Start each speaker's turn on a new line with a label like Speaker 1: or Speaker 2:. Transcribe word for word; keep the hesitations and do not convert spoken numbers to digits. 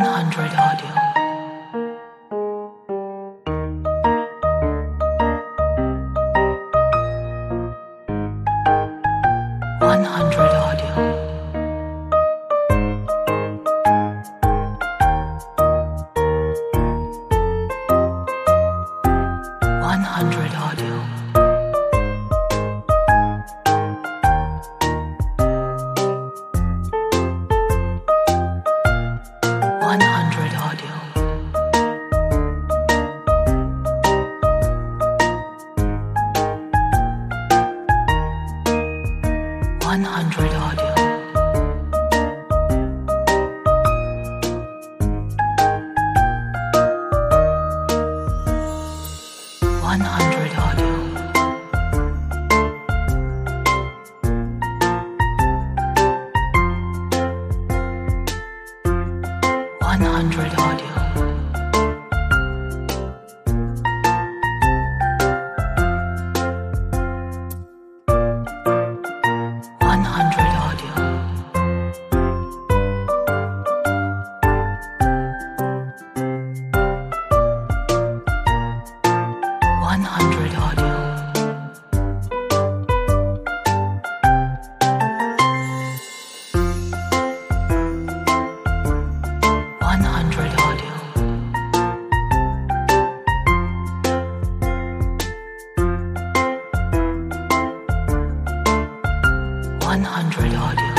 Speaker 1: hundred audio. one hundred audio. one hundred audio. one hundred audio. one hundred audio. one hundred audio. one hundred audio. one hundred audio. one hundred audio. one hundred audio. one hundred audio.